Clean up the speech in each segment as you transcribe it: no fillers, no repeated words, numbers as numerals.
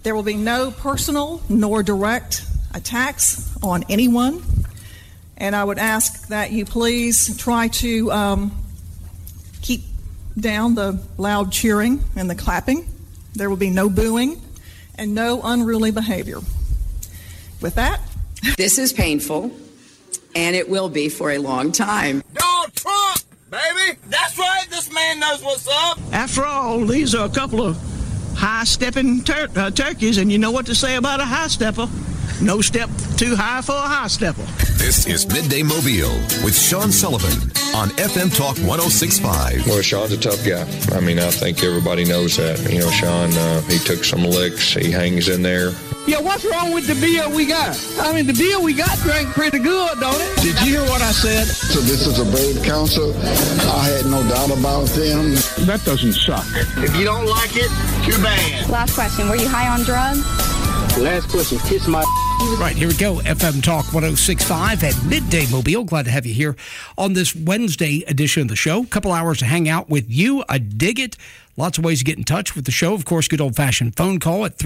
There will be no personal nor direct attacks on anyone. And I would ask that you please try to keep down the loud cheering and the clapping. There will be no booing and no unruly behavior. With that, this is painful, and it will be for a long time. Donald Trump, baby! That's right, this man knows what's up! After all, these are a couple of high-stepping turkeys, and you know what to say about a high-stepper. No step too high for a high-stepper. This is Midday Mobile with Sean Sullivan on FM Talk 106.5. Well, Sean's a tough guy. I mean, I think everybody knows that. You know, Sean, he took some licks. He hangs in there. Yeah, what's wrong with the beer we got? I mean, the beer we got drank pretty good, don't it? Did you hear what I said? So this is a brave council. I had no doubt about them. That doesn't suck. If you don't like it, too bad. Last question, were you high on drugs? Last question, kiss my... Right, here we go. FM Talk 106.5 at Midday Mobile. Glad to have you here on this Wednesday edition of the show. A couple hours to hang out with you. I dig it. Lots of ways to get in touch with the show. Of course, good old-fashioned phone call at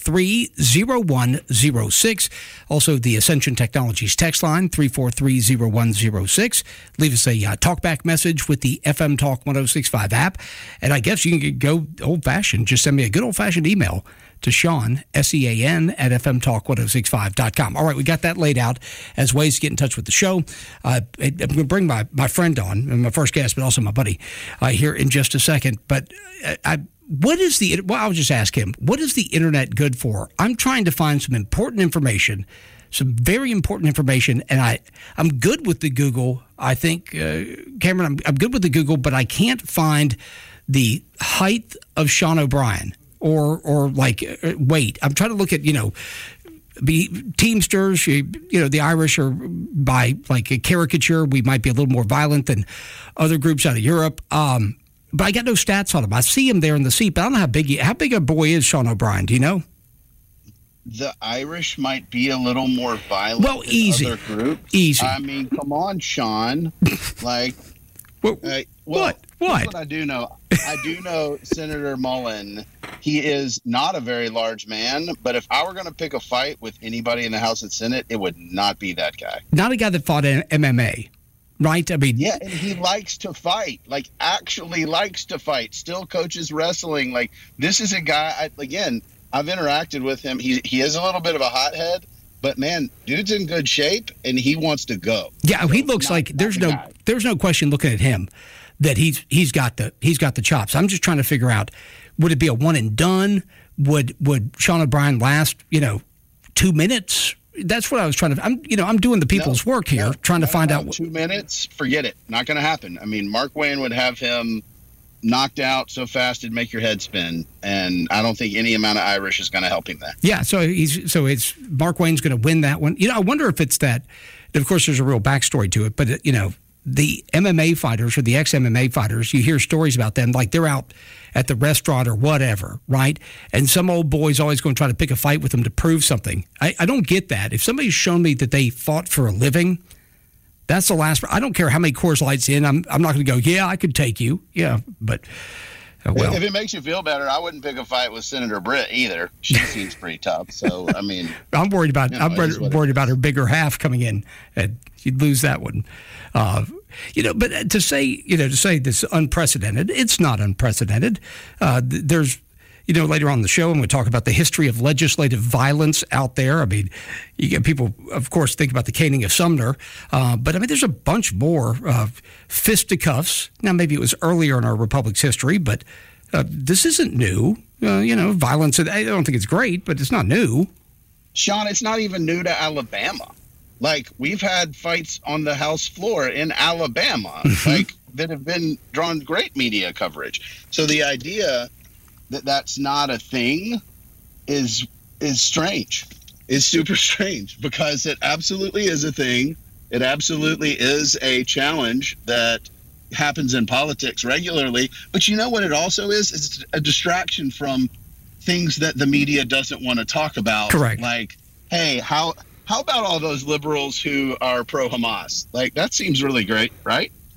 343-0106. Also, the Ascension Technologies text line, 343-0106. Leave us a talkback message with the FM Talk 106.5 app. And I guess you can go old-fashioned. Just send me a good old-fashioned email to Sean, S-E-A-N, at FMTalk1065.com. All right, we got that laid out as ways to get in touch with the show. I'm going to bring my friend on, my first guest, but also my buddy, here in just a second. But I'll just ask him, what is the internet good for? I'm trying to find some important information, some very important information, and I'm good with the Google. I think, Cameron, I'm good with the Google, but I can't find the height of Sean O'Brien. Or weight. I'm trying to look at, Teamsters, the Irish are by like a caricature. We might be a little more violent than other groups out of Europe. But I got no stats on him. I see him there in the seat, but I don't know how big a boy is Sean O'Brien. Do you know? The Irish might be a little more violent than other groups. Easy. I mean, come on, Sean. What? Here's what I do know. I do know Senator Mullen. He is not a very large man, but if I were going to pick a fight with anybody in the House and Senate, it would not be that guy. Not a guy that fought in MMA, right? I mean, yeah, and he likes to fight. Like, actually likes to fight. Still coaches wrestling. Like, this is a guy. I've interacted with him. He is a little bit of a hothead. But man, dude's in good shape, and he wants to go. Yeah, so he looks like there's no question looking at him that he's got the chops. I'm just trying to figure out, would it be a one and done? Would Sean O'Brien last 2 minutes? That's what I was trying to. I'm doing the people's work here, trying to find out. 2 minutes, forget it. Not going to happen. I mean, Mark Wayne would have him knocked out so fast it'd make your head spin, and I don't think any amount of Irish is going to help him there. Yeah, so it's Mark Wayne's going to win that one. I wonder if it's that. Of course, there's a real backstory to it, but the MMA fighters or the ex-MMA fighters, you hear stories about them like they're out at the restaurant or whatever, right? And some old boy's always going to try to pick a fight with them to prove something. I don't get that. If somebody's shown me that they fought for a living, that's the last. I don't care how many Coors Lights in. I'm not going to go, yeah, I could take you. Yeah, but well. If it makes you feel better, I wouldn't pick a fight with Senator Britt either. She seems pretty tough. So, I mean. I'm worried about worried about her bigger half coming in. And she'd lose that one. But to say this unprecedented, it's not unprecedented. There's, later on in the show, and we talk about the history of legislative violence out there. I mean, you get people, of course, think about the caning of Sumner, but I mean, there's a bunch more fisticuffs. Now, maybe it was earlier in our republic's history, but this isn't new. Violence. I don't think it's great, but it's not new. Sean, it's not even new to Alabama. Like, we've had fights on the House floor in Alabama, that have been drawn great media coverage. So the idea that that's not a thing is strange. It's super strange, because it absolutely is a thing. It absolutely is a challenge that happens in politics regularly. But you know what it also is? It's a distraction from things that the media doesn't want to talk about. Correct. Like, hey, how about all those liberals who are pro-Hamas? Like, that seems really great, right?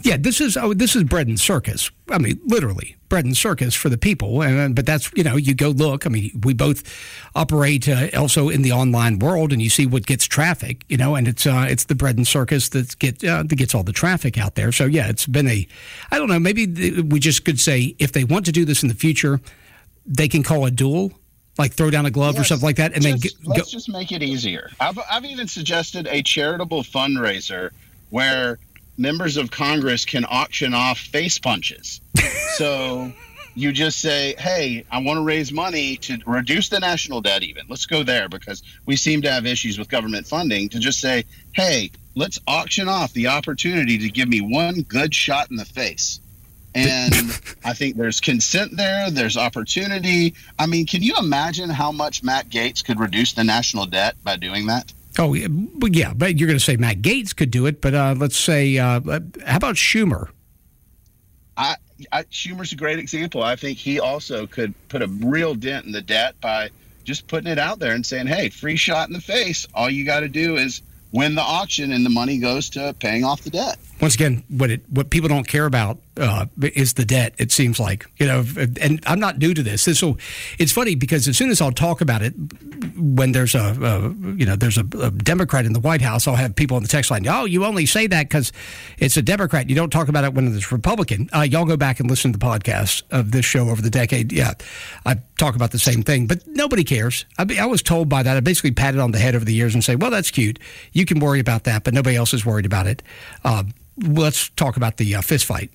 Yeah, this is bread and circus. I mean, literally bread and circus for the people. But that's, you go look. I mean, we both operate also in the online world, and you see what gets traffic. And it's the bread and circus that gets all the traffic out there. So yeah, it's been I don't know. Maybe we just could say if they want to do this in the future, they can call a duel. Like throw down a glove or something like that, and let's just make it easier. I've even suggested a charitable fundraiser where members of Congress can auction off face punches. So you just say, hey, I want to raise money to reduce the national debt even. Let's go there because we seem to have issues with government funding. To just say, hey, let's auction off the opportunity to give me one good shot in the face. And I think there's consent there. There's opportunity. I mean, can you imagine how much Matt Gaetz could reduce the national debt by doing that? Oh, yeah, but you're going to say Matt Gaetz could do it, but let's say, how about Schumer? Schumer's a great example. I think he also could put a real dent in the debt by just putting it out there and saying, hey, free shot in the face. All you got to do is win the auction and the money goes to paying off the debt. Once again, what people don't care about is the debt, it seems like. And I'm not new to this. It's funny because as soon as I'll talk about it, when there's there's a Democrat in the White House, I'll have people on the text line, oh, you only say that because it's a Democrat. You don't talk about it when it's Republican. Y'all go back and listen to the podcast of this show over the decade. Yeah, I talk about the same thing, but nobody cares. I was told by that. I basically patted on the head over the years and say, well, that's cute. You can worry about that, but nobody else is worried about it. Let's talk about the fist fight.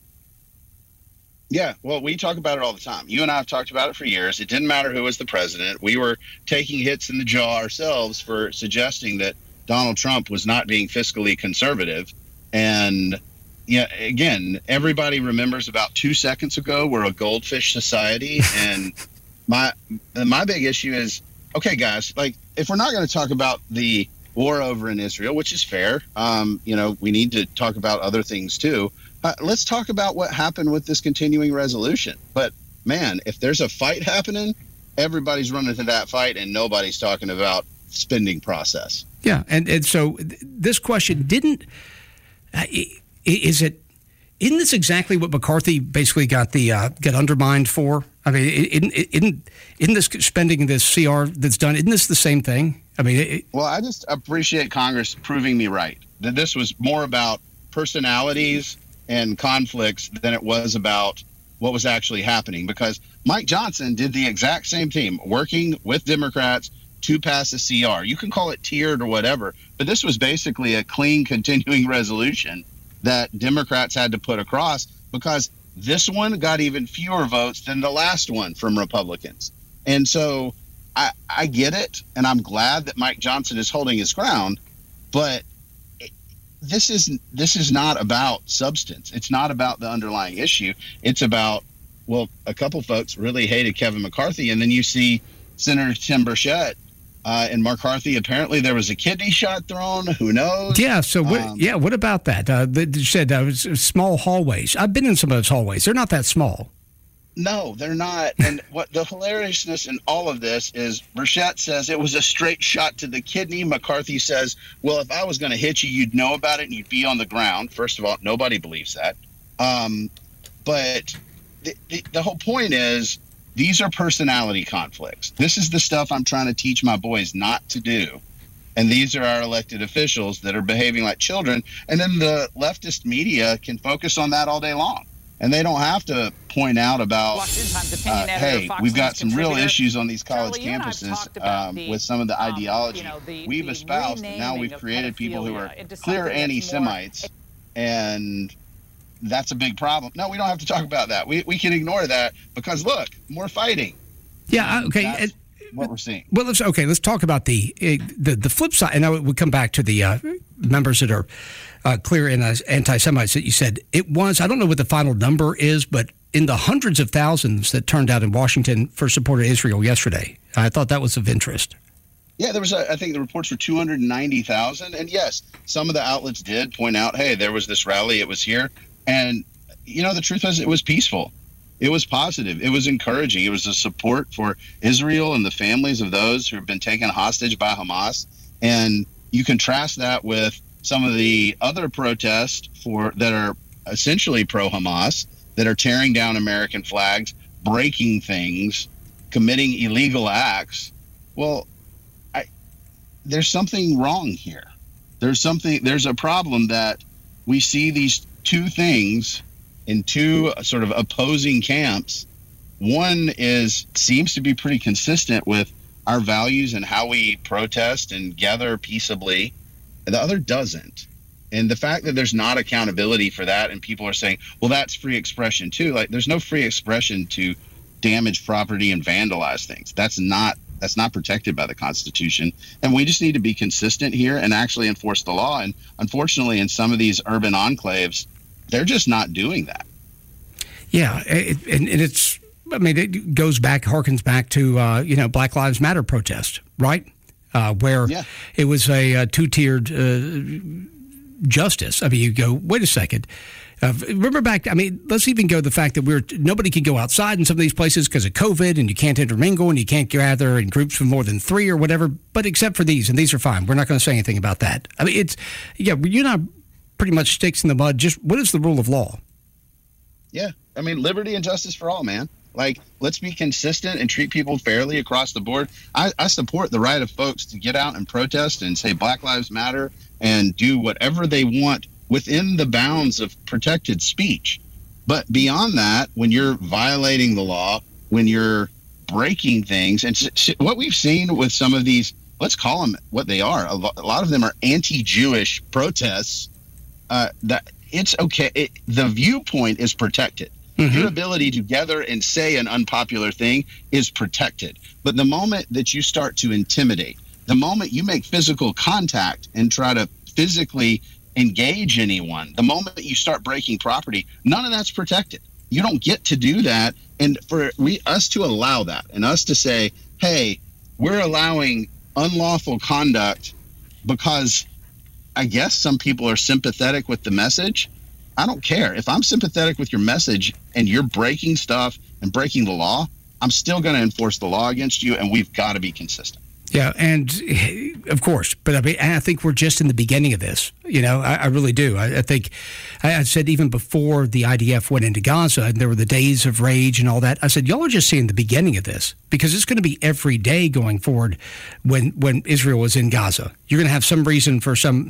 Yeah, well, we talk about it all the time. You and I have talked about it for years. It didn't matter who was the president. We were taking hits in the jaw ourselves for suggesting that Donald Trump was not being fiscally conservative. And, again, everybody remembers about 2 seconds ago we're a goldfish society. And my big issue is, okay, guys, like if we're not going to talk about the war over in Israel, which is fair. We need to talk about other things too. Let's talk about what happened with this continuing resolution. But man, if there's a fight happening, everybody's running to that fight and nobody's talking about spending process. Yeah. And so this question isn't this exactly what McCarthy basically got undermined for? I mean, in this spending this CR that's done, isn't this the same thing? I mean, well, I just appreciate Congress proving me right that this was more about personalities and conflicts than it was about what was actually happening, because Mike Johnson did the exact same thing, working with Democrats to pass a CR. You can call it tiered or whatever, but this was basically a clean continuing resolution that Democrats had to put across because this one got even fewer votes than the last one from Republicans. And so I get it, and I'm glad that Mike Johnson is holding his ground, but this is not about substance. It's not about the underlying issue. It's about, well, a couple folks really hated Kevin McCarthy, and then you see Senator Tim Burchett and McCarthy. Apparently there was a kidney shot thrown. Who knows? Yeah, so what about that? They said small hallways. I've been in some of those hallways. They're not that small. No, they're not. And what the hilariousness in all of this is Burchett says it was a straight shot to the kidney. McCarthy says, well, if I was going to hit you, you'd know about it and you'd be on the ground. First of all, nobody believes that. But the whole point is these are personality conflicts. This is the stuff I'm trying to teach my boys not to do. And these are our elected officials that are behaving like children. And then the leftist media can focus on that all day long. And they don't have to point out about, hey, we've got some real issues on these college campuses with some of the ideology we've espoused. And now we've created people who are clear anti-Semites. And that's a big problem. No, we don't have to talk about that. We can ignore that because, look, more fighting. Yeah, okay. That's what we're seeing. Well, let's talk about the flip side. And I would come back to the members that are clear anti-Semites that you said. It was, I don't know what the final number is, but in the hundreds of thousands that turned out in Washington for support of Israel yesterday. I thought that was of interest. Yeah, there was, I think the reports were 290,000. And yes, some of the outlets did point out, hey, there was this rally, it was here. And, the truth was it was peaceful. It was positive. It was encouraging. It was a support for Israel and the families of those who have been taken hostage by Hamas. And you contrast that with some of the other protests that are essentially pro-Hamas, that are tearing down American flags, breaking things, committing illegal acts. Well, there's something wrong here. There's a problem that we see these two things in two sort of opposing camps. One seems to be pretty consistent with our values and how we protest and gather peaceably. The other doesn't. And the fact that there's not accountability for that, and people are saying, well, that's free expression too. Like, there's no free expression to damage property and vandalize things. That's not protected by the Constitution. And we just need to be consistent here and actually enforce the law. And unfortunately, in some of these urban enclaves, they're just not doing that. Yeah, and it's, I mean, it harkens back to, Black Lives Matter protest, right? Where it was a two-tiered justice. I mean, you go, wait a second. Remember back, I mean, let's even go the fact that nobody can go outside in some of these places because of COVID, and you can't intermingle, and you can't gather in groups of more than 3 or whatever, but except for these, and these are fine. We're not going to say anything about that. I mean, you're not pretty much sticks in the mud. Just what is the rule of law? Yeah. I mean, liberty and justice for all, man. Like, let's be consistent and treat people fairly across the board. I support the right of folks to get out and protest and say Black Lives Matter and do whatever they want within the bounds of protected speech. But beyond that, when you're violating the law, when you're breaking things, and what we've seen with some of these, let's call them what they are. A lot of them are anti-Jewish protests. That it's okay. The viewpoint is protected. Mm-hmm. Your ability to gather and say an unpopular thing is protected. But the moment that you start to intimidate, the moment you make physical contact and try to physically engage anyone, the moment that you start breaking property, none of that's protected. You don't get to do that. And for us to allow that, and us to say, hey, we're allowing unlawful conduct because I guess some people are sympathetic with the message. I don't care. If I'm sympathetic with your message and you're breaking stuff and breaking the law, I'm still going to enforce the law against you, and we've got to be consistent. Yeah, and of course, but I think we're just in the beginning of this. I really do. I think I said even before the IDF went into Gaza and there were the days of rage and all that, I said, y'all are just seeing the beginning of this, because it's going to be every day going forward when Israel is in Gaza. You're going to have some reason for some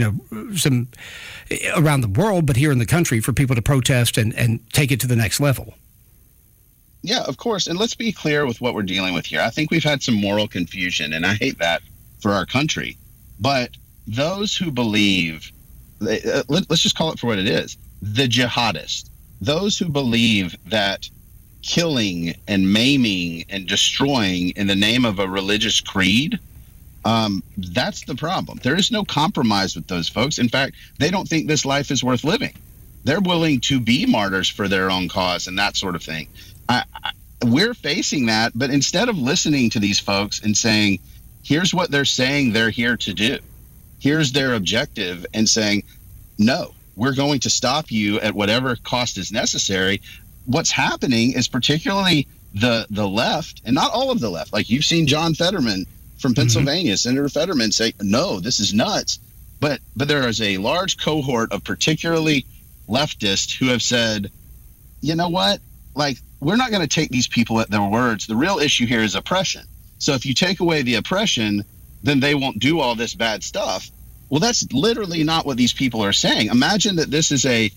around the world, but here in the country for people to protest and take it to the next level. Yeah, of course. And let's be clear with what we're dealing with here. I think we've had some moral confusion, and I hate that for our country. But those who believe, let's just call it for what it is, the jihadists, those who believe that killing and maiming and destroying in the name of a religious creed, that's the problem. There is no compromise with those folks. In fact, they don't think this life is worth living. They're willing to be martyrs for their own cause and that sort of thing. We're facing that, but instead of listening to these folks and saying, here's what they're saying they're here to do, here's their objective, and saying, no, we're going to stop you at whatever cost is necessary, what's happening is particularly the left, and not all of the left. Like, you've seen John Fetterman from Pennsylvania, Senator Fetterman, say, no, this is nuts. But there is a large cohort of particularly leftists who have said, you know what? Like, we're not going to take these people at their words. The real issue here is oppression. So if you take away the oppression, then they won't do all this bad stuff. Well, that's literally not what these people are saying. Imagine that this is a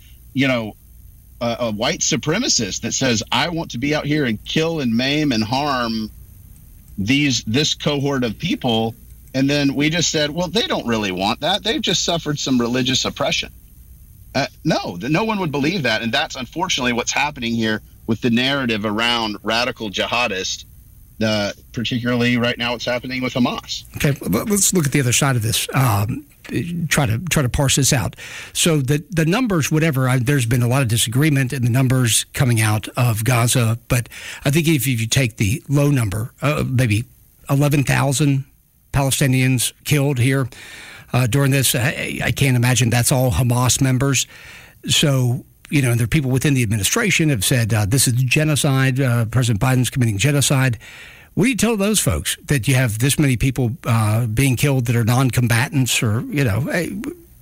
white supremacist that says, I want to be out here and kill and maim and harm this cohort of people. And then we just said, well, they don't really want that. They've just suffered some religious oppression. No one would believe that. And that's unfortunately what's happening here with the narrative around radical jihadists, particularly right now what's happening with Hamas. Okay, let's look at the other side of this. Try to parse this out. So the numbers, whatever, there's been a lot of disagreement in the numbers coming out of Gaza, but I think if you take the low number, maybe 11,000 Palestinians killed here during this, I can't imagine that's all Hamas members. So, there are people within the administration have said this is genocide. President Biden's committing genocide. What do you tell those folks that you have this many people being killed that are non-combatants, or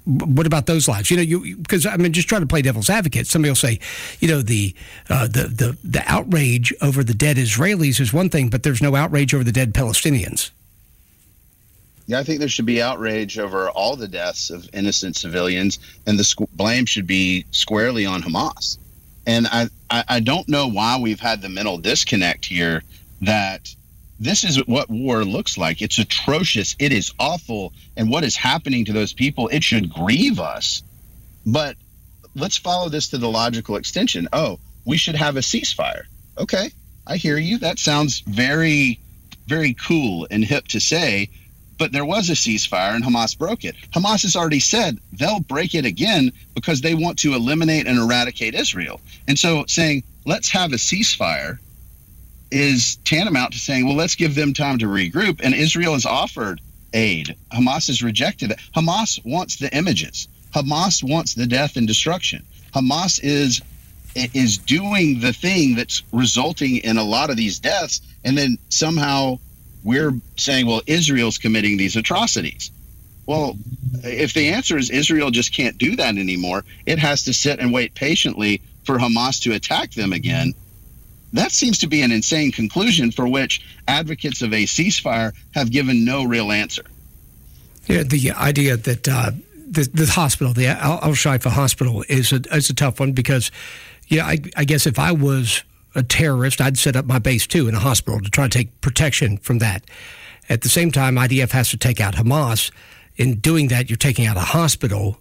what about those lives? Because I mean, just trying to play devil's advocate. Somebody will say, the outrage over the dead Israelis is one thing, but there's no outrage over the dead Palestinians. Yeah, I think there should be outrage over all the deaths of innocent civilians, and the blame should be squarely on Hamas. And I don't know why we've had the mental disconnect here that this is what war looks like. It's atrocious. It is awful. And what is happening to those people, it should grieve us. But let's follow this to the logical extension. Oh, we should have a ceasefire. Okay, I hear you. That sounds very, very cool and hip to say. But there was a ceasefire and Hamas broke it. Hamas has already said they'll break it again because they want to eliminate and eradicate Israel. And so saying, let's have a ceasefire is tantamount to saying, well, let's give them time to regroup. And Israel has offered aid. Hamas has rejected it. Hamas wants the images. Hamas wants the death and destruction. Hamas is doing the thing that's resulting in a lot of these deaths. And then somehow we're saying, well, Israel's committing these atrocities. Well, if the answer is Israel just can't do that anymore, it has to sit and wait patiently for Hamas to attack them again. That seems to be an insane conclusion for which advocates of a ceasefire have given no real answer. Yeah, the idea that the hospital, the Al-Shifa hospital, is a tough one because, I guess if I was a terrorist, I'd set up my base too in a hospital to try to take protection from that. At the same time, IDF has to take out Hamas. In doing that, you're taking out a hospital.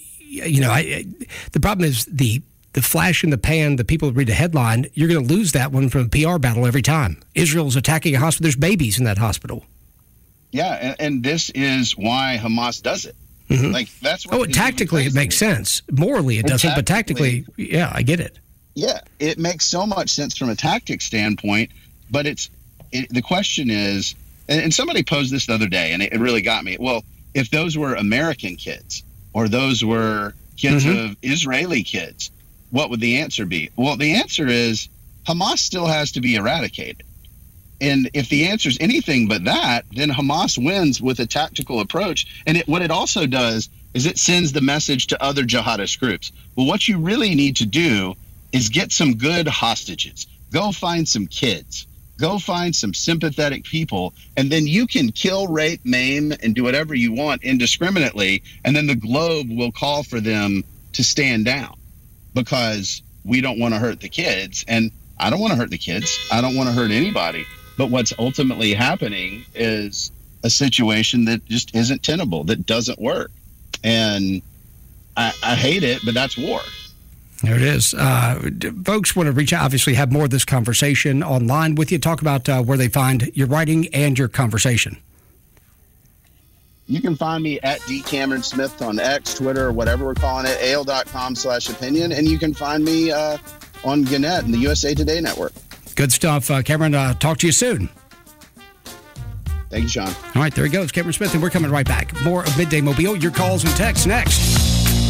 The problem is the flash in the pan, the people that read the headline, you're going to lose that one from a PR battle every time. Israel's attacking a hospital. There's babies in that hospital. Yeah, and this is why Hamas does it. Mm-hmm. Like that's what. Tactically it makes sense. Morally it doesn't, but tactically, yeah, I get it. Yeah, it makes so much sense from a tactic standpoint, but the question is, and somebody posed this the other day, and it really got me. Well, if those were American kids or those were kids of Israeli kids, what would the answer be? Well, the answer is Hamas still has to be eradicated. And if the answer is anything but that, then Hamas wins with a tactical approach. And what it also does is it sends the message to other jihadist groups. Well, what you really need to do is get some good hostages. Go find some kids. Go find some sympathetic people, and then you can kill, rape, maim, and do whatever you want indiscriminately, and then the globe will call for them to stand down because we don't want to hurt the kids. And I don't want to hurt the kids. I don't want to hurt anybody. But what's ultimately happening is a situation that just isn't tenable, that doesn't work. And I hate it, but that's war. There it is. Folks want to reach out, obviously have more of this conversation online with you. Talk about where they find your writing and your conversation. You can find me at D. Cameron Smith on X, Twitter, or whatever we're calling it, AL.com/opinion. And you can find me on Gannett and the USA Today Network. Good stuff. Cameron, talk to you soon. Thank you, Sean. All right, there he goes, Cameron Smith, and we're coming right back. More of Midday Mobile, your calls and texts next.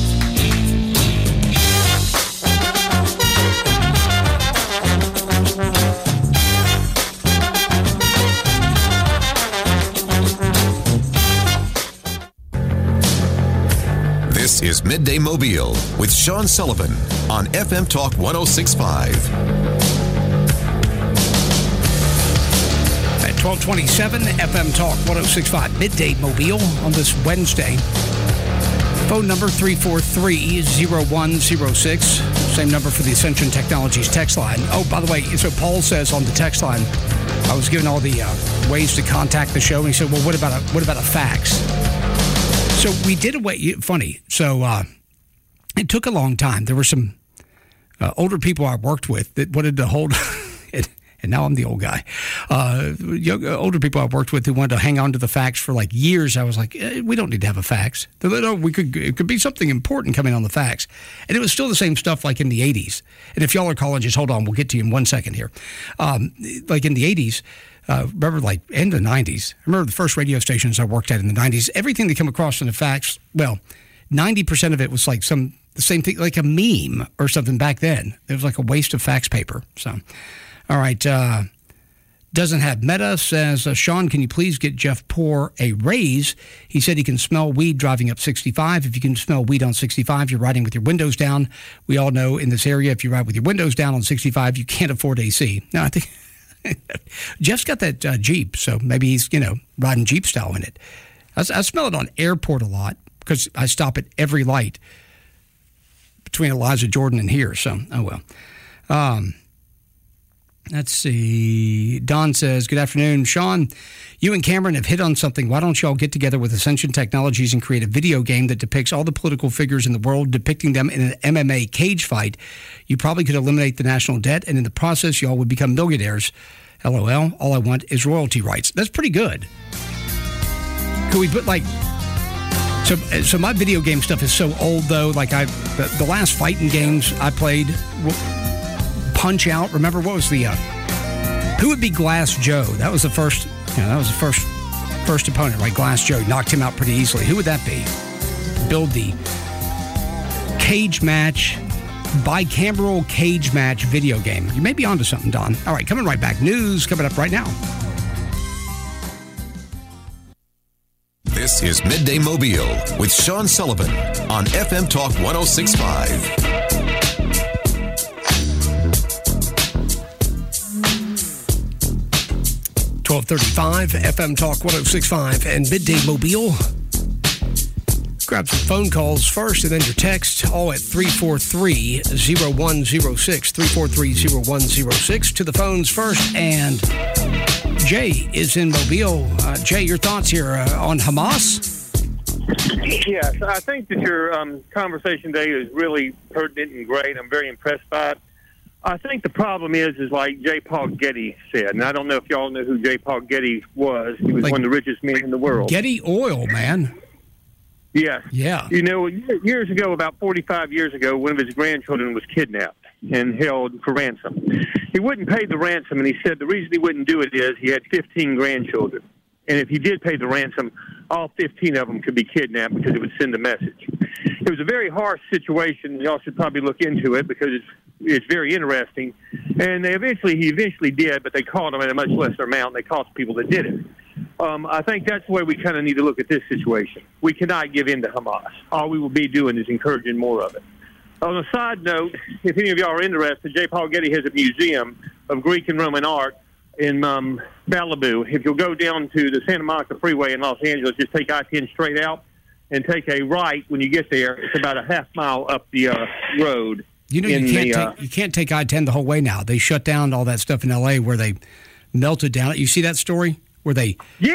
This is Midday Mobile with Sean Sullivan on FM Talk 106.5. At 1227, FM Talk 106.5, Midday Mobile on this Wednesday. Phone number 343-0106. Same number for the Ascension Technologies text line. Oh, by the way, so Paul says on the text line, I was given all the ways to contact the show, and he said, well, what about a fax? So we did funny. So it took a long time. There were some older people I worked with that wanted to hold, and now I'm the old guy. Older people I worked with who wanted to hang on to the fax for like years. I was like, we don't need to have a fax. It could be something important coming on the fax. And it was still the same stuff like in the 80s. And if y'all are calling, just hold on. We'll get to you in 1 second here. Like in the 80s, remember, like, in the 90s, I remember the first radio stations I worked at in the 90s, everything that came across in the fax, well, 90% of it was like the same thing, like a meme or something back then. It was like a waste of fax paper. So, all right, doesn't have Meta, says, Sean, can you please get Jeff Poor a raise? He said he can smell weed driving up 65. If you can smell weed on 65, you're riding with your windows down. We all know in this area, if you ride with your windows down on 65, you can't afford AC. Now, I think Jeff's got that Jeep, so maybe he's, riding Jeep style in it. I smell it on airport a lot because I stop at every light between Elijah Jordan and here, so, oh well. Let's see. Don says, good afternoon. Sean, you and Cameron have hit on something. Why don't y'all get together with Ascension Technologies and create a video game that depicts all the political figures in the world, depicting them in an MMA cage fight? You probably could eliminate the national debt, and in the process, y'all would become millionaires. LOL. All I want is royalty rights. That's pretty good. Could we put, So my video game stuff is so old, though. The last fighting games I played... Punch Out. Remember what was the who would be Glass Joe? That was the first. First opponent, right? Glass Joe knocked him out pretty easily. Who would that be? Build the cage match, bicameral cage match video game. You may be onto something, Don. All right, coming right back. News coming up right now. This is Midday Mobile with Sean Sullivan on FM Talk 106.5. 1235 FM Talk 106.5 and Midday Mobile. Grab some phone calls first and then your text, all at 343-0106, 343-0106. To the phones first, and Jay is in Mobile. Jay, your thoughts here on Hamas? Yes, I think that your conversation today is really pertinent and great. I'm very impressed by it. I think the problem is like J. Paul Getty said, and I don't know if y'all know who J. Paul Getty was. He was one of the richest men in the world. Getty Oil, man. Yes. Yeah. Years ago, about 45 years ago, one of his grandchildren was kidnapped and held for ransom. He wouldn't pay the ransom, and he said the reason he wouldn't do it is he had 15 grandchildren. And if he did pay the ransom, all 15 of them could be kidnapped because it would send a message. It was a very harsh situation. Y'all should probably look into it because it's very interesting. And he eventually did, but they caught him at a much lesser amount. They caught the people that did it. I think that's the way we kind of need to look at this situation. We cannot give in to Hamas. All we will be doing is encouraging more of it. On a side note, if any of y'all are interested, J. Paul Getty has a museum of Greek and Roman art in Malibu. If you'll go down to the Santa Monica Freeway in Los Angeles, just take I-10 straight out and take a right when you get there. It's about a half mile up the road. You can't take I-10 the whole way now. They shut down all that stuff in L.A. where they melted down. You see that story? Where they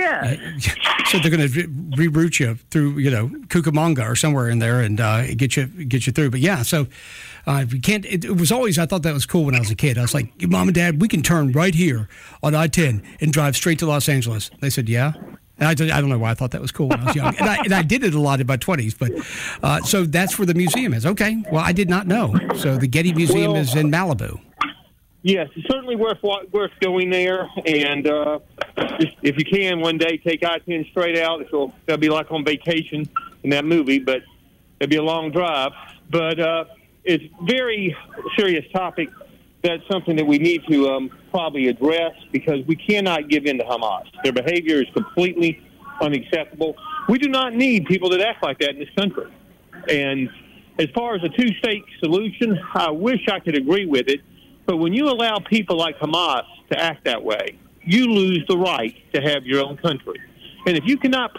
so they're going to reroute you through Cucamonga or somewhere in there and get you through. But yeah, so we can't. It was always, I thought that was cool when I was a kid. I was like, Mom and Dad, we can turn right here on I-10 and drive straight to Los Angeles. They said, yeah. And I don't know why I thought that was cool when I was young. And I did it a lot in my 20s. But so that's where the museum is. Okay. Well, I did not know. So the Getty Museum is in Malibu. Yes, it's certainly worth going there. And just, if you can, one day take I-10 straight out. That'll be like on vacation in that movie, but it'll be a long drive. But it's a very serious topic. That's something that we need to probably address because we cannot give in to Hamas. Their behavior is completely unacceptable. We do not need people that act like that in this country. And as far as a two-state solution, I wish I could agree with it. But when you allow people like Hamas to act that way, you lose the right to have your own country. And if you cannot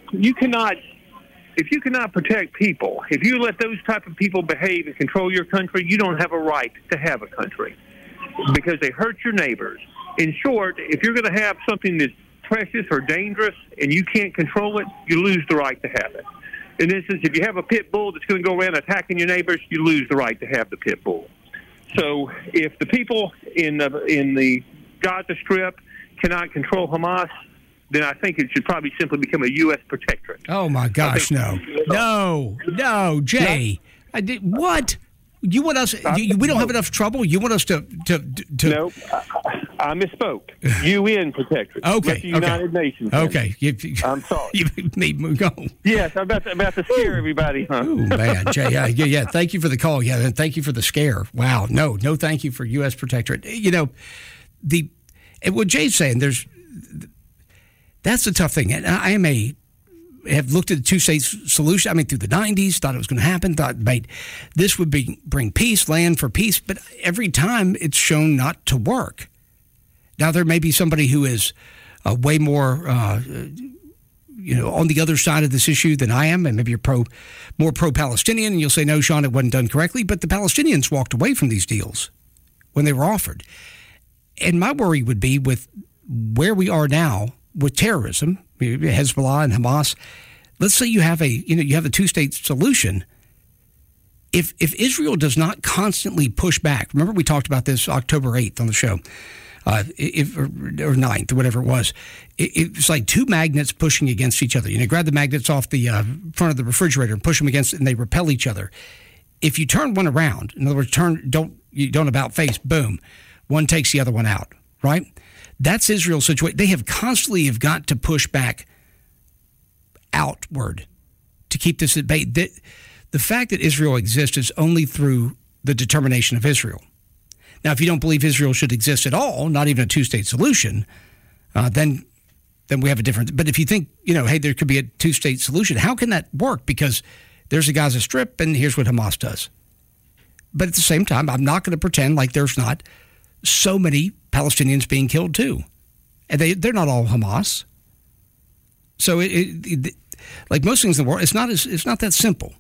protect people, if you let those type of people behave and control your country, you don't have a right to have a country because they hurt your neighbors. In short, if you're going to have something that's precious or dangerous and you can't control it, you lose the right to have it. In this instance, if you have a pit bull that's going to go around attacking your neighbors, you lose the right to have the pit bull. So if the people in the Gaza Strip cannot control Hamas, then I think it should probably simply become a U.S. protectorate. Oh, my gosh, no, Jay. I did what? You want us? We don't have enough trouble. You want us to? No, I misspoke. UN protectorate. Okay, the United Nations. Okay, I'm sorry. You made me go. Yes, I'm about to scare everybody. Huh? Oh man, Jay. Yeah. Thank you for the call. Yeah, and thank you for the scare. Wow. No. Thank you for U.S. protectorate. And what Jay's saying, that's the tough thing. And I have looked at the two-state solution. I mean, through the 90s, thought it was going to happen, thought this would bring peace, land for peace. But every time it's shown not to work. Now, there may be somebody who is way more, on the other side of this issue than I am, and maybe you're more pro-Palestinian, and you'll say, no, Sean, it wasn't done correctly. But the Palestinians walked away from these deals when they were offered. And my worry would be with where we are now with terrorism, Hezbollah and Hamas. Let's say you have a two-state solution. If Israel does not constantly push back, remember we talked about this October 8th on the show, or 9th or whatever it was. It's like two magnets pushing against each other. Grab the magnets off the front of the refrigerator and push them against it, and they repel each other. If you turn one around, in other words, don't about face, boom, one takes the other one out, right? That's Israel's situation. They have constantly got to push back outward to keep this debate. The fact that Israel exists is only through the determination of Israel. Now, if you don't believe Israel should exist at all, not even a two-state solution, then we have a different. But if you think, hey, there could be a two-state solution, how can that work? Because there's a Gaza Strip, and here's what Hamas does. But at the same time, I'm not going to pretend like there's not so many Palestinians being killed too, and they're not all Hamas. So it like most things in the world, it's not that simple.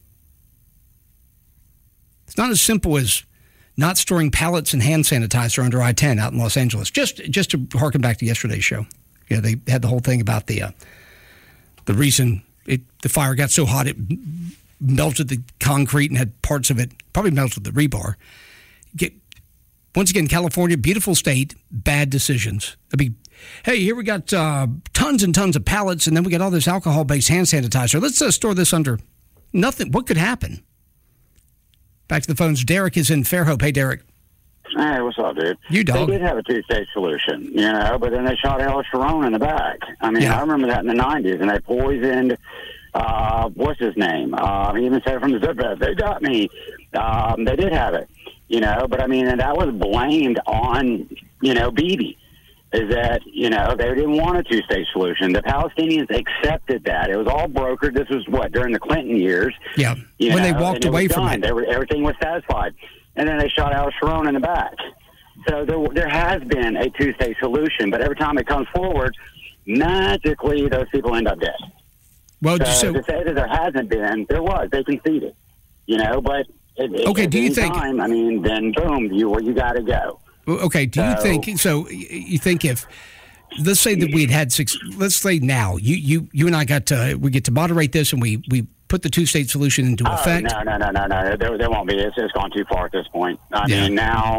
It's not as simple as not storing pallets and hand sanitizer under I-10 out in Los Angeles. Just to harken back to yesterday's show, they had the whole thing about the reason the fire got so hot it melted the concrete and had parts of it probably melted the rebar. Once again, California, beautiful state, bad decisions. I mean, hey, here we got tons and tons of pallets, and then we got all this alcohol-based hand sanitizer. Let's store this under nothing. What could happen? Back to the phones. Derek is in Fairhope. Hey, Derek. Hey, what's up, dude? You dog. They did have a two-state solution, but then they shot Alex Sharon in the back. I mean, I remember that in the 90s, and they poisoned, what's his name? He even said from the zip, they got me. They did have it. But I mean, and that was blamed on, Bibi, is that, they didn't want a two-state solution. The Palestinians accepted that. It was all brokered. This was during the Clinton years. Yeah. When they walked away from it. Everything was satisfied. And then they shot Al Sharon in the back. So there has been a two-state solution, but every time it comes forward, magically those people end up dead. Well, so to say that there hasn't been, there was. They conceded, but... Okay, do you think? Time, I mean, then boom, you got to go. Okay, do you think? So you think if, let's say that we'd had six. Let's say now you and I we get to moderate this and we put the two-state solution into effect. No. There won't be. It's gone too far at this point. I mean, now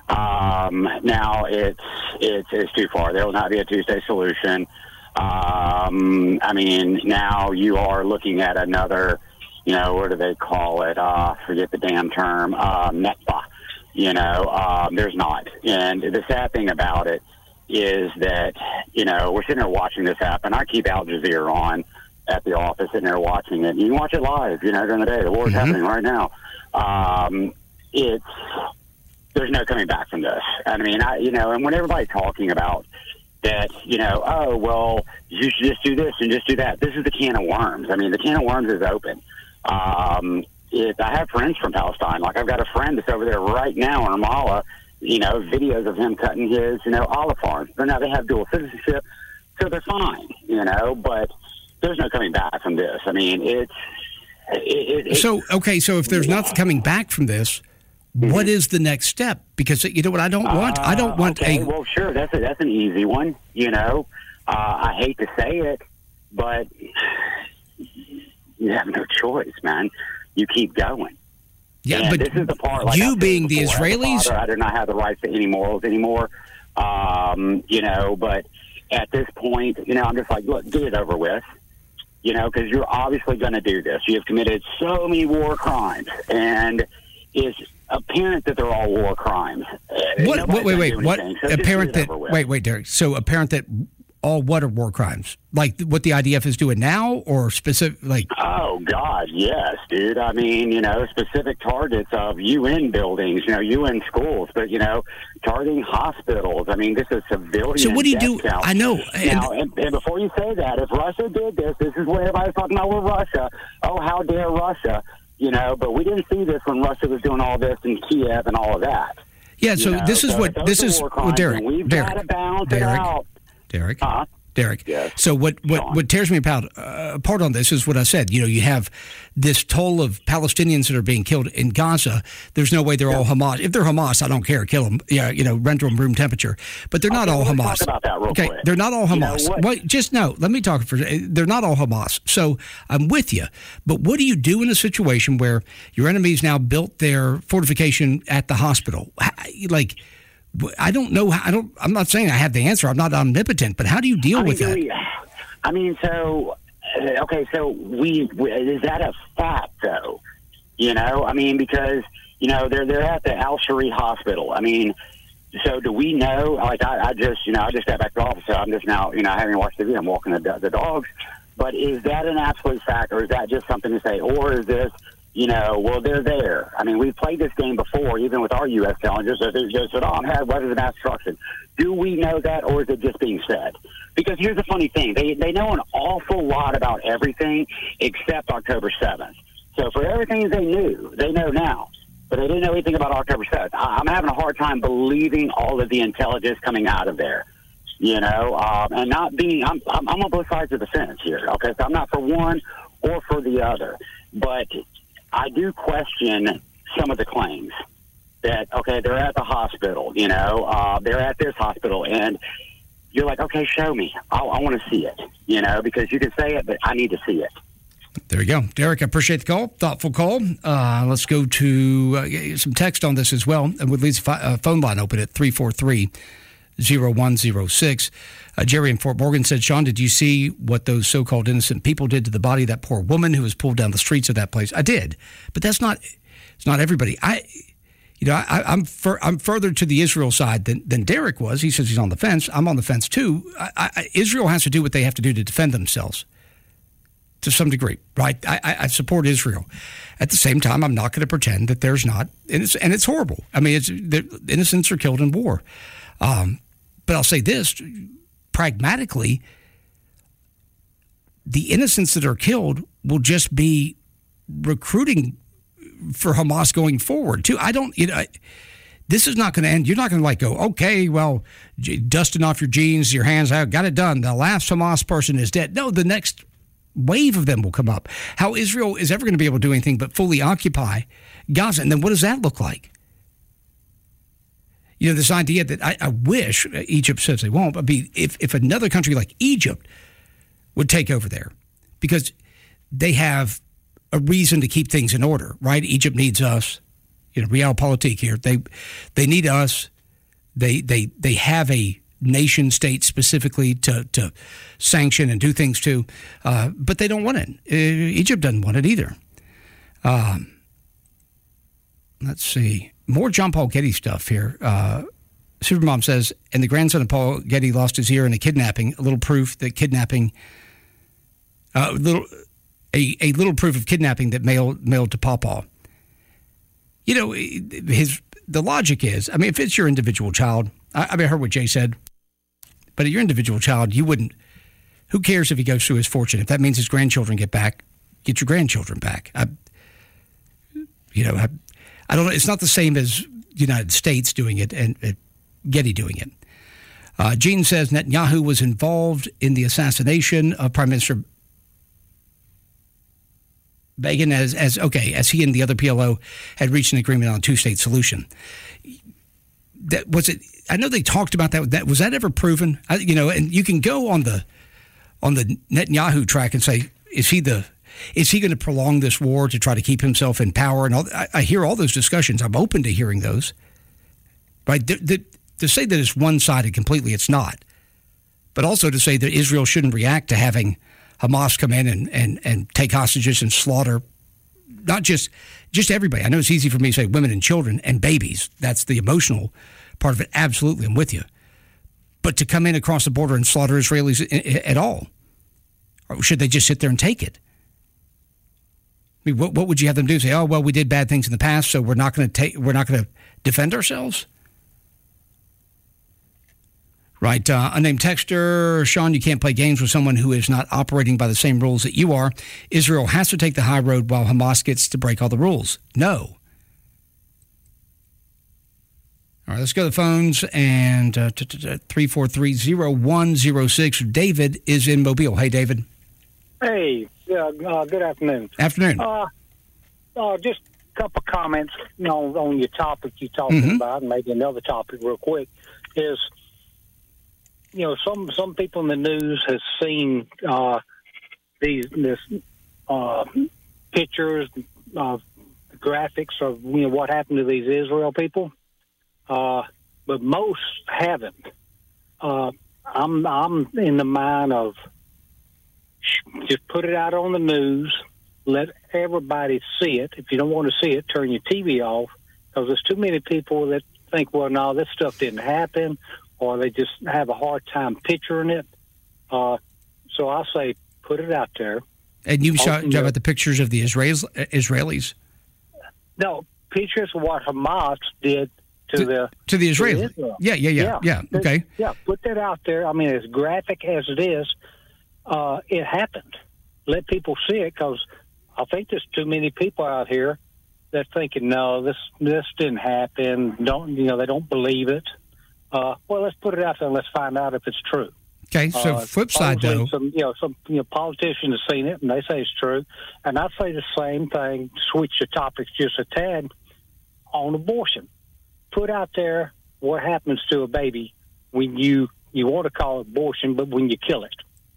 it's too far. There will not be a two-state solution. I mean, now you are looking at another. What do they call it? Forget the damn term. Nekba. There's not. And the sad thing about it is that, we're sitting there watching this happen. I keep Al Jazeera on at the office, sitting there watching it. You can watch it live, during the day. The war's happening right now. There's no coming back from this. I mean, and when everybody's talking about that, oh, well, you should just do this and just do that. This is the can of worms. I mean, the can of worms is open. I have friends from Palestine. Like, I've got a friend that's over there right now in Ramallah, videos of him cutting his, olive farms. But now they have dual citizenship, so they're fine, but there's no coming back from this. I mean, So if there's nothing coming back from this, what is the next step? Because you know what I don't want? I don't want well, sure, that's an easy one, I hate to say it, but you have no choice, man. You keep going. Yeah, and but this is the part. Like you being the Israelis, father, I do not have the rights to any morals anymore. But at this point, I'm just like, look, get it over with. Because you're obviously going to do this. You have committed so many war crimes, and it's apparent that they're all war crimes. Wait, what? So apparent that? Wait, Derek. So apparent that all what are war crimes? Like what the IDF is doing now, or specific? Like, oh God, yes, dude. I mean, specific targets of UN buildings, UN schools, but targeting hospitals. I mean, this is civilian. So what do you do? Count. I know. Now, and before you say that, if Russia did this is what everybody's talking about with Russia. Oh, how dare Russia? But we didn't see this when Russia was doing all this in Kiev and all of that. Yeah. So this is what Derek. We've got to balance it out. Derek. Derek. Yes. So what tears me apart on this is what I said. You have this toll of Palestinians that are being killed in Gaza. There's no way they're all Hamas. If they're Hamas, I don't care. Kill them. Yeah, render them room temperature. But they're not all Hamas. Talk about that real quick. They're not all Hamas. Let me talk for. They're not all Hamas. So I'm with you. But what do you do in a situation where your enemies now built their fortification at the hospital? I don't know. I'm not saying I have the answer. I'm not omnipotent. But how do you deal with that? Is that a fact though? Because they're at the Al-Shari hospital. So do we know? I just got back to the office. So I'm just now having watched TV. I'm walking the dogs. But is that an absolute fact, or is that just something to say, or is this? They're there. We've played this game before, even with our U.S. challengers. So they just said, had weapons of mass destruction. Do we know that, or is it just being said? Because here's the funny thing. They know an awful lot about everything except October 7th. So for everything they knew, they know now. But they didn't know anything about October 7th. I'm having a hard time believing all of the intelligence coming out of there. And not being, I'm on both sides of the fence here. Okay, so I'm not for one or for the other. But I do question some of the claims that, they're at the hospital, they're at this hospital, and you're like, okay, show me. I want to see it, because you can say it, but I need to see it. There you go. Derek, I appreciate the call. Thoughtful call. Let's go to some text on this as well. And we'll leave the phone line open at 343-0106. Jerry in Fort Morgan said, Sean, did you see what those so-called innocent people did to the body of that poor woman who was pulled down the streets of that place? I did. But it's not everybody. I'm further to the Israel side than Derek was. He says he's on the fence. I'm on the fence too. Israel has to do what they have to do to defend themselves to some degree, right? I support Israel. At the same time, I'm not going to pretend that there's not, and it's horrible. The innocents are killed in war. But I'll say this, pragmatically, the innocents that are killed will just be recruiting for Hamas going forward too. This is not going to end. You're not going to go, okay, well, dusting off your jeans, your hands, I got it done. The last Hamas person is dead. No, the next wave of them will come up. How Israel is ever going to be able to do anything but fully occupy Gaza. And then what does that look like? This idea that I wish Egypt says they won't, but if another country like Egypt would take over there, because they have a reason to keep things in order, right? Egypt needs us. Realpolitik here. They need us. They have a nation state specifically to sanction and do things to, but they don't want it. Egypt doesn't want it either. Let's see. More John Paul Getty stuff here. Supermom says, and the grandson of Paul Getty lost his ear in a kidnapping. A little proof that kidnapping, a little proof of kidnapping that mailed to Pawpaw. The logic is, if it's your individual child, I heard what Jay said, but your individual child, you wouldn't. Who cares if he goes through his fortune? If that means his grandchildren get your grandchildren back. I don't know. It's not the same as the United States doing it and Getty doing it. Gene says Netanyahu was involved in the assassination of Prime Minister Begin as he and the other PLO had reached an agreement on a two-state solution. That was it. I know they talked about that. Was that ever proven? And you can go on the Netanyahu track and say, is he going to prolong this war to try to keep himself in power? And all, I hear all those discussions. I'm open to hearing those. Right? To say that it's one-sided completely, it's not. But also to say that Israel shouldn't react to having Hamas come in and take hostages and slaughter not just everybody. I know it's easy for me to say women and children and babies. That's the emotional part of it. Absolutely, I'm with you. But to come in across the border and slaughter Israelis at all? Or should they just sit there and take it? I mean, what would you have them do? Say, oh, well, we did bad things in the past, so we're not going to defend ourselves? Right. Unnamed texter, Sean, you can't play games with someone who is not operating by the same rules that you are. Israel has to take the high road while Hamas gets to break all the rules. No. All right, let's go to the phones. And 343-0106. David is in Mobile. Hey, David. Hey, good afternoon. Afternoon. Just a couple comments on your topic you're talking about, and maybe another topic real quick is, some people in the news has seen these pictures of graphics of what happened to these Israel people, but most haven't. I'm in the mind of just put it out on the news, let everybody see it. If you don't want to see it, turn your TV off, because there's too many people that think, well, no, this stuff didn't happen, or they just have a hard time picturing it. So I say put it out there. And you talking about the pictures of the Israelis? No, pictures of what Hamas did to the Israelis. Yeah. Okay. Yeah, put that out there. I mean, as graphic as it is, it happened. Let people see it, because I think there's too many people out here that thinking, no, this didn't happen. They don't believe it. Well, let's put it out there and let's find out if it's true. Okay. So flip side though, some politicians have seen it and they say it's true, and I say the same thing. Switch the topics just a tad on abortion. Put out there what happens to a baby when you want to call it abortion, but when you kill it.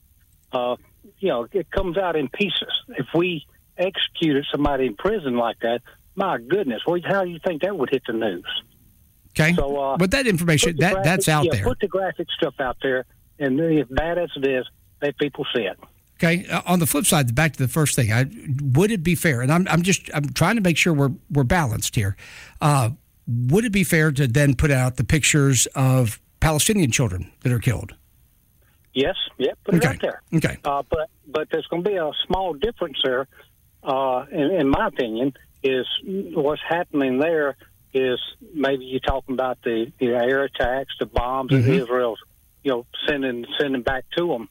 It comes out in pieces. If we executed somebody in prison like that, my goodness, how do you think that would hit the news? Okay. So, but that information, that's out there. Put the graphic stuff out there, and as bad as it is, let people see it. Okay. On the flip side, back to the first thing, would it be fair? And I'm trying to make sure we're balanced here. Would it be fair to then put out the pictures of Palestinian children that are killed? Yes. Yeah. Put it out there. Okay. But there's going to be a small difference there. In my opinion, is what's happening there is maybe you're talking about the air attacks, the bombs that Israel's sending back to them.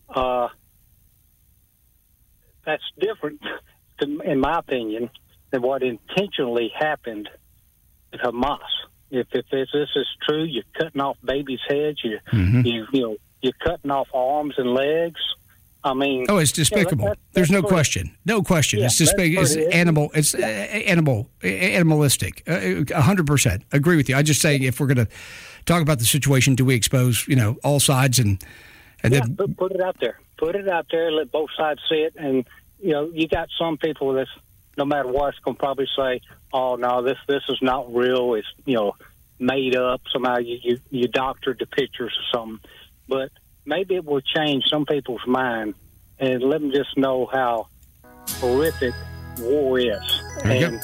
That's different, in my opinion, than what intentionally happened with Hamas. If this is true, you're cutting off babies' heads. You're cutting off arms and legs. I mean, it's despicable. There's no question. No question. It's despicable. It's animal. It's animalistic. 100%. Agree with you. I just say if we're going to talk about the situation, do we expose all sides and then put it out there. Put it out there. Let both sides see it. And you got some people that's no matter what, it's going to probably say, "Oh no, this is not real. It's made up. Somehow you doctored the pictures or something." But maybe it will change some people's mind and let them just know how horrific war is, and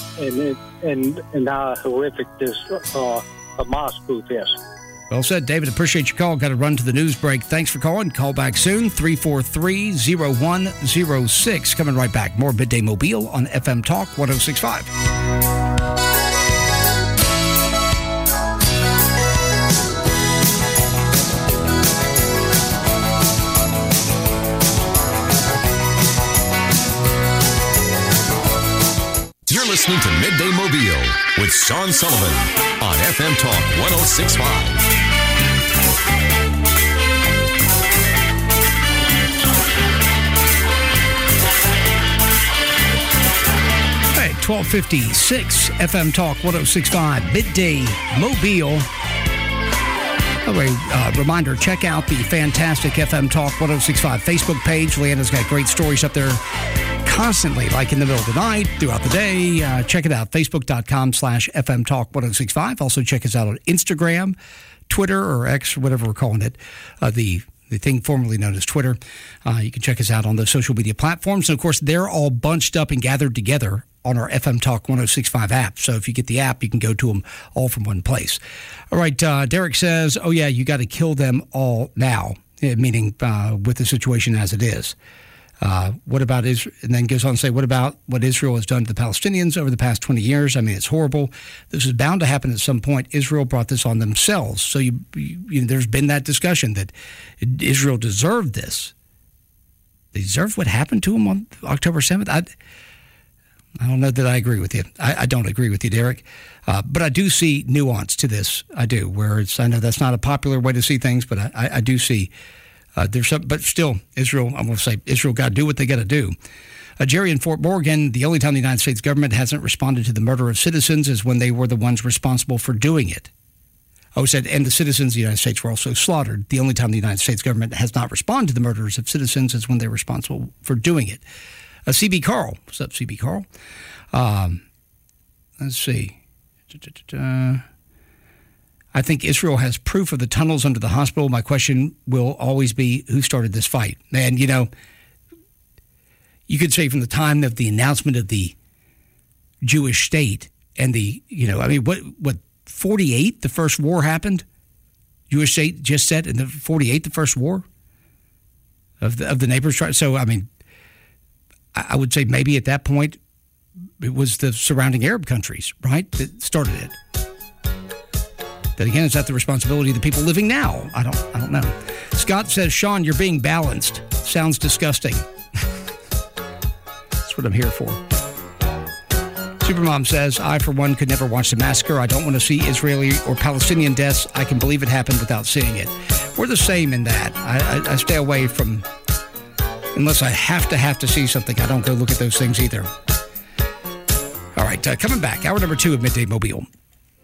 how horrific this Hamas group is. Well said, David. Appreciate your call. Got to run to the news break. Thanks for calling. Call back soon. 343-0106. Coming right back. More Midday Mobile on FM Talk 106.5. You're listening to Midday Mobile with Sean Sullivan on FM Talk 106.5. 1256 FM Talk 106.5 Midday Mobile. By the way, reminder, check out the fantastic FM Talk 106.5 Facebook page. Leanna's got great stories up there constantly, like in the middle of the night, throughout the day. Check it out, facebook.com/FM Talk 106.5. Also check us out on Instagram, Twitter, or X, whatever we're calling it. The the thing formerly known as Twitter. You can check us out on those social media platforms. And, of course, they're all bunched up and gathered together on our FM Talk 106.5 app. So if you get the app, you can go to them all from one place. All right, Derek says, oh, yeah, you got to kill them all now, meaning with the situation as it is. What about Israel? And then goes on to say, what about what Israel has done to the Palestinians over the past 20 years? I mean, it's horrible. This is bound to happen at some point. Israel brought this on themselves. So you know, there's been that discussion that Israel deserved this. They deserve what happened to them on October 7th. I don't know that I agree with you. I don't agree with you, Derek. But I do see nuance to this. I do. I know that's not a popular way to see things, but I do see there's some. But still, Israel, I'm going to say Israel got to do what they got to do. Jerry in Fort Morgan, the only time the United States government hasn't responded to the murder of citizens is when they were the ones responsible for doing it. Said, and the citizens of the United States were also slaughtered. The only time the United States government has not responded to the murders of citizens is when they're responsible for doing it. CB Carl. What's up, CB Carl? Let's see. I think Israel has proof of the tunnels under the hospital. My question will always be, who started this fight? And, you know, you could say from the time of the announcement of the Jewish state and the, you know, I mean, what 48, the first war happened? Jewish state just said in the 48, the first war of the neighbors. So, I mean, I would say maybe at that point it was the surrounding Arab countries, right, that started it. Then again, is that the responsibility of the people living now? I don't know. Scott says, Sean, you're being balanced. Sounds disgusting. That's what I'm here for. Supermom says, I, for one, could never watch the massacre. I don't want to see Israeli or Palestinian deaths. I can believe it happened without seeing it. We're the same in that. I stay away from... Unless I have to see something, I don't go look at those things either. All right, coming back, hour number 2 of Midday Mobile.